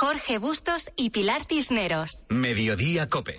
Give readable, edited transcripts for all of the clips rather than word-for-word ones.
Jorge Bustos y Pilar Cisneros. Mediodía COPE.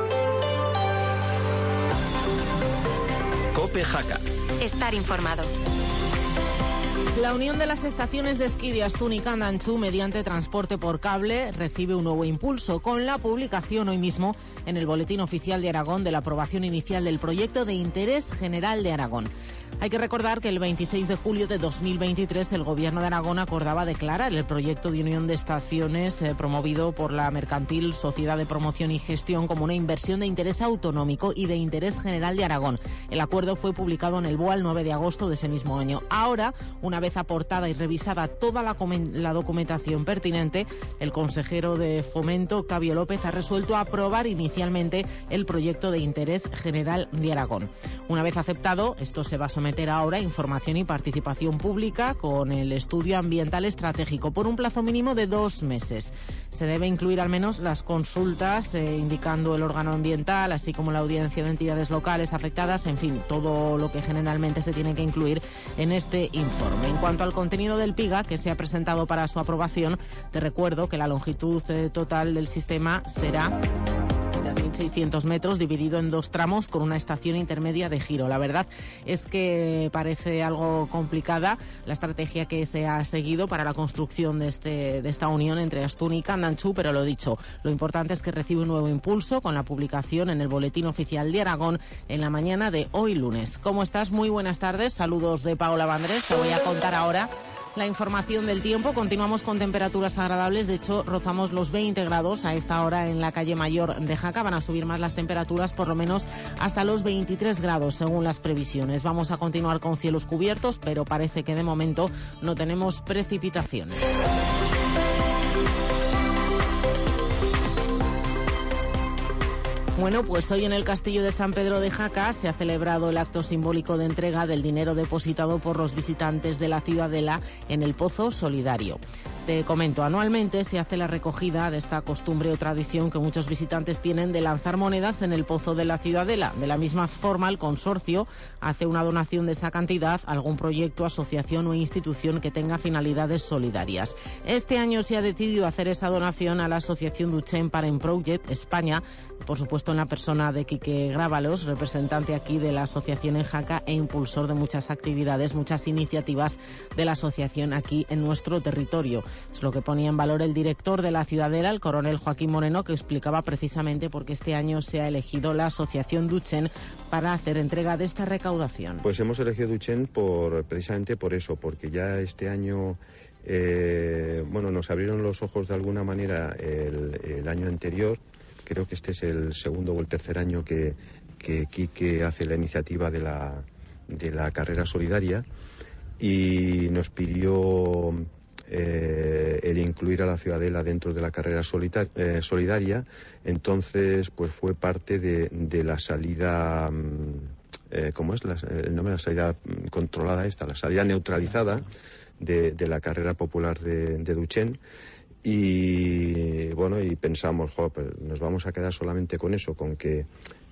COPE Jaca. Estar informado. La unión de las estaciones de esquí de Astún y Candanchú mediante transporte por cable recibe un nuevo impulso con la publicación hoy mismo en el Boletín Oficial de Aragón de la aprobación inicial del proyecto de interés general de Aragón. Hay que recordar que el 26 de julio de 2023 el Gobierno de Aragón acordaba declarar el proyecto de unión de estaciones promovido por la mercantil Sociedad de Promoción y Gestión como una inversión de interés autonómico y de interés general de Aragón. El acuerdo fue publicado en el BOA el 9 de agosto de ese mismo año. Ahora, una vez aportada y revisada toda la documentación pertinente, el consejero de Fomento, Octavio López, ha resuelto aprobar inicialmente el proyecto de interés general de Aragón. Una vez aceptado, esto se va a someter ahora a información y participación pública con el estudio ambiental estratégico por un plazo mínimo de 2 meses. Se debe incluir al menos las consultas indicando el órgano ambiental, así como la audiencia de entidades locales afectadas, en fin, todo lo que generalmente se tiene que incluir en este informe. En cuanto al contenido del PIGA que se ha presentado para su aprobación, te recuerdo que la longitud total del sistema será 3.600 metros dividido en 2 tramos con una estación intermedia de giro. La verdad es que parece algo complicada la estrategia que se ha seguido para la construcción de esta unión entre Astún y Candanchú, pero lo dicho, lo importante es que recibe un nuevo impulso con la publicación en el Boletín Oficial de Aragón en la mañana de hoy lunes. ¿Cómo estás? Muy buenas tardes. Saludos de Paola Vandrés. Te voy a contar ahora la información del tiempo. Continuamos con temperaturas agradables, de hecho rozamos los 20 grados a esta hora en la calle Mayor de Jaca. Van a subir más las temperaturas, por lo menos hasta los 23 grados según las previsiones. Vamos a continuar con cielos cubiertos, pero parece que de momento no tenemos precipitaciones. Bueno, pues hoy en el Castillo de San Pedro de Jaca se ha celebrado el acto simbólico de entrega del dinero depositado por los visitantes de la Ciudadela en el Pozo Solidario. Te comento, anualmente se hace la recogida de esta costumbre o tradición que muchos visitantes tienen de lanzar monedas en el Pozo de la Ciudadela. De la misma forma, el consorcio hace una donación de esa cantidad a algún proyecto, asociación o institución que tenga finalidades solidarias. Este año se ha decidido hacer esa donación a la asociación Duchen Parent Project España, por supuesto en la persona de Quique Grábalos, representante aquí de la asociación en Jaca e impulsor de muchas actividades, muchas iniciativas de la asociación aquí en nuestro territorio. Es lo que ponía en valor el director de la Ciudadela, el coronel Joaquín Moreno, que explicaba precisamente por qué este año se ha elegido la asociación Duchen para hacer entrega de esta recaudación. Pues hemos elegido Duchen precisamente por eso, porque ya este año nos abrieron los ojos de alguna manera el año anterior. Creo que este es el segundo o el tercer año que Quique hace la iniciativa de la carrera solidaria y nos pidió el incluir a la Ciudadela dentro de la carrera solidaria. Entonces, pues fue parte de la salida, ¿cómo es el nombre de la salida controlada la salida neutralizada de la carrera popular de Duchen? Y bueno, y pensamos, nos vamos a quedar solamente con eso, con que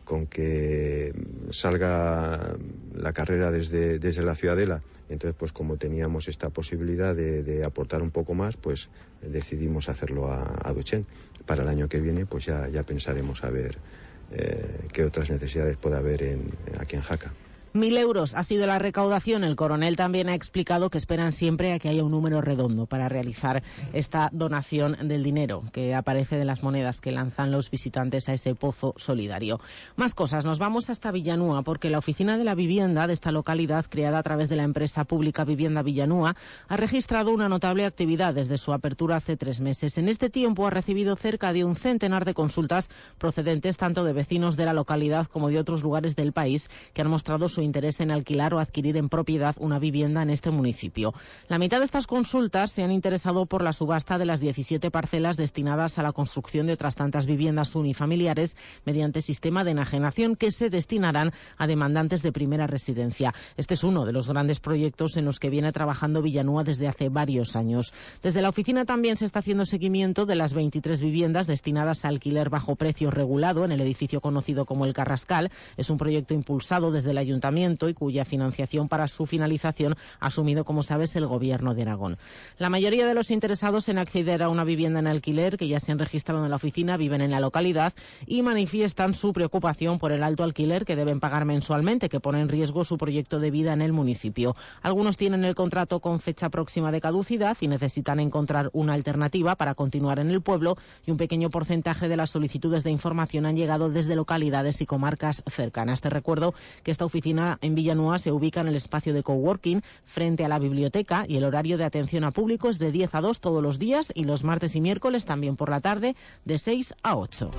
salga la carrera desde la Ciudadela. Entonces, pues como teníamos esta posibilidad de aportar un poco más, pues decidimos hacerlo a Duchen. Para el año que viene, pues ya pensaremos a ver qué otras necesidades puede haber aquí en Jaca. 1.000 euros ha sido la recaudación. El coronel también ha explicado que esperan siempre a que haya un número redondo para realizar esta donación del dinero que aparece de las monedas que lanzan los visitantes a ese pozo solidario. Más cosas, nos vamos hasta Villanúa porque la oficina de la vivienda de esta localidad, creada a través de la empresa pública Vivienda Villanúa, ha registrado una notable actividad desde su apertura hace 3 meses. En este tiempo ha recibido cerca de un centenar de consultas procedentes tanto de vecinos de la localidad como de otros lugares del país que han mostrado su interés en alquilar o adquirir en propiedad una vivienda en este municipio. La mitad de estas consultas se han interesado por la subasta de las 17 parcelas destinadas a la construcción de otras tantas viviendas unifamiliares mediante sistema de enajenación que se destinarán a demandantes de primera residencia. Este es uno de los grandes proyectos en los que viene trabajando Villanúa desde hace varios años. Desde la oficina también se está haciendo seguimiento de las 23 viviendas destinadas a alquiler bajo precio regulado en el edificio conocido como El Carrascal. Es un proyecto impulsado desde el Ayuntamiento ayuntamiento y cuya financiación para su finalización ha asumido, como sabes, el Gobierno de Aragón. La mayoría de los interesados en acceder a una vivienda en alquiler que ya se han registrado en la oficina viven en la localidad y manifiestan su preocupación por el alto alquiler que deben pagar mensualmente, que pone en riesgo su proyecto de vida en el municipio. Algunos tienen el contrato con fecha próxima de caducidad y necesitan encontrar una alternativa para continuar en el pueblo, y un pequeño porcentaje de las solicitudes de información han llegado desde localidades y comarcas cercanas. Te recuerdo que esta oficina en Villanueva se ubica en el espacio de coworking frente a la biblioteca y el horario de atención a público es de 10 a 2 todos los días y los martes y miércoles también por la tarde de 6 a 8.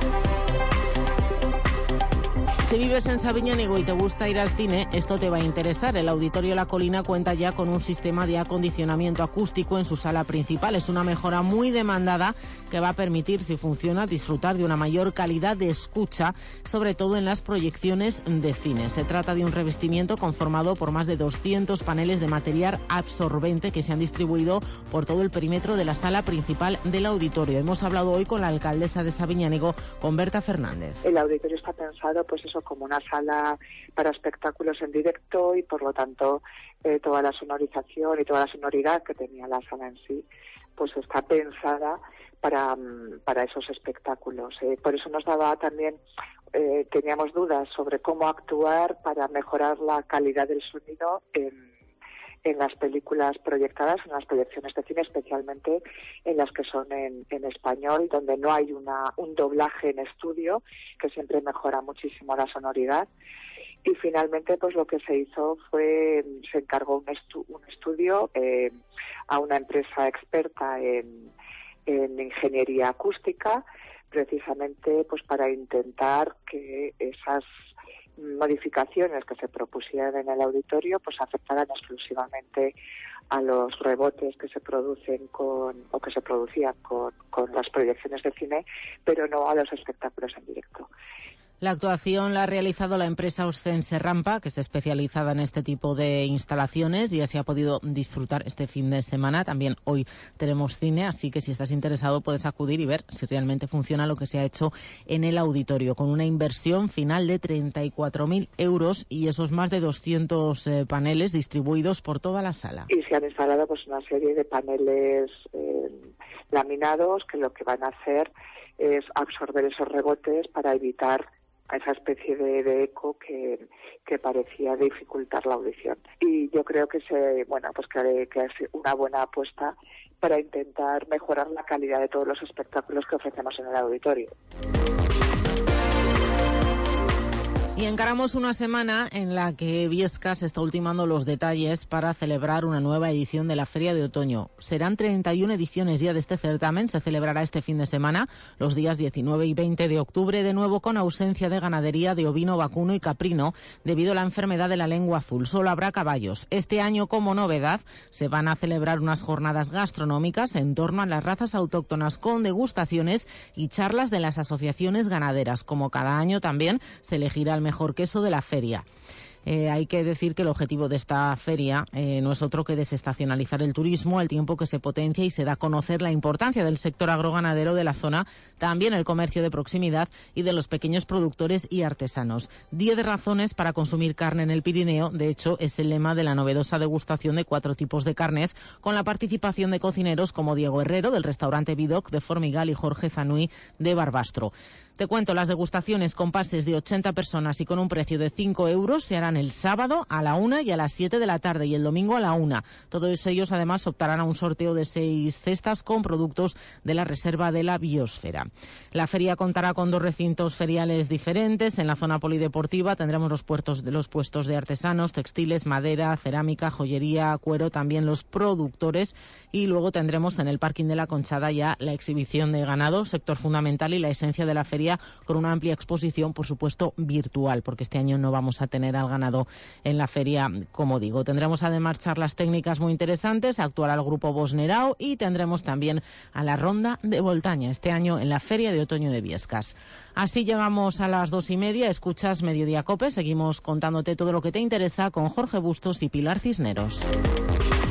Si vives en Sabiñánigo y te gusta ir al cine, esto te va a interesar. El Auditorio La Colina cuenta ya con un sistema de acondicionamiento acústico en su sala principal. Es una mejora muy demandada que va a permitir, si funciona, disfrutar de una mayor calidad de escucha, sobre todo en las proyecciones de cine. Se trata de un revestimiento conformado por más de 200 paneles de material absorbente que se han distribuido por todo el perímetro de la sala principal del auditorio. Hemos hablado hoy con la alcaldesa de Sabiñánigo, con Berta Fernández. El auditorio está pensado, pues eso, como una sala para espectáculos en directo y, por lo tanto, toda la sonorización y toda la sonoridad que tenía la sala en sí, pues está pensada para esos espectáculos. Por eso nos daba también, teníamos dudas sobre cómo actuar para mejorar la calidad del sonido en las películas proyectadas, en las proyecciones de cine, especialmente en las que son en español, donde no hay un doblaje en estudio, que siempre mejora muchísimo la sonoridad. Y finalmente, pues lo que se hizo fue, se encargó un estudio a una empresa experta en ingeniería acústica, precisamente pues para intentar que esas modificaciones que se propusieran en el auditorio pues afectaran exclusivamente a los rebotes que se producen que se producían con las proyecciones de cine, pero no a los espectáculos en directo. La actuación la ha realizado la empresa Oscense Rampa, que es especializada en este tipo de instalaciones, y así ha podido disfrutar este fin de semana. También hoy tenemos cine, así que si estás interesado puedes acudir y ver si realmente funciona lo que se ha hecho en el auditorio, con una inversión final de 34.000 euros y esos más de 200 paneles distribuidos por toda la sala. Y se han instalado pues una serie de paneles laminados que lo que van a hacer es absorber esos rebotes para evitar a esa especie de eco que parecía dificultar la audición. Y yo creo que que es una buena apuesta para intentar mejorar la calidad de todos los espectáculos que ofrecemos en el auditorio. Y encaramos una semana en la que Biescas está ultimando los detalles para celebrar una nueva edición de la Feria de Otoño. Serán 31 ediciones ya de este certamen. Se celebrará este fin de semana, los días 19 y 20 de octubre, de nuevo con ausencia de ganadería de ovino, vacuno y caprino debido a la enfermedad de la lengua azul. Solo habrá caballos. Este año, como novedad, se van a celebrar unas jornadas gastronómicas en torno a las razas autóctonas con degustaciones y charlas de las asociaciones ganaderas. Como cada año también se elegirá el mejor queso de la feria. Hay que decir que el objetivo de esta feria no es otro que desestacionalizar el turismo, al tiempo que se potencia y se da a conocer la importancia del sector agroganadero de la zona, también el comercio de proximidad y de los pequeños productores y artesanos. 10 razones para consumir carne en el Pirineo, de hecho, es el lema de la novedosa degustación de 4 tipos de carnes, con la participación de cocineros como Diego Herrero, del restaurante Vidoc de Formigal, y Jorge Zanuy, de Barbastro. Te cuento, las degustaciones con pases de 80 personas y con un precio de 5 euros se harán el sábado a la 1 y a las 7 de la tarde y el domingo a la 1. Todos ellos además optarán a un sorteo de 6 cestas con productos de la Reserva de la Biosfera. La feria contará con 2 recintos feriales diferentes. En la zona polideportiva tendremos los puestos de artesanos, textiles, madera, cerámica, joyería, cuero, también los productores, y luego tendremos en el parking de la Conchada ya la exhibición de ganado, sector fundamental y la esencia de la feria, con una amplia exposición, por supuesto, virtual, porque este año no vamos a tener al ganado en la feria, como digo. Tendremos además charlas técnicas muy interesantes, actuará el grupo Bosnerao y tendremos también a la Ronda de Voltaña, este año en la Feria de Otoño de Biescas. Así llegamos a las 2:30, escuchas Mediodía Cope, seguimos contándote todo lo que te interesa con Jorge Bustos y Pilar Cisneros.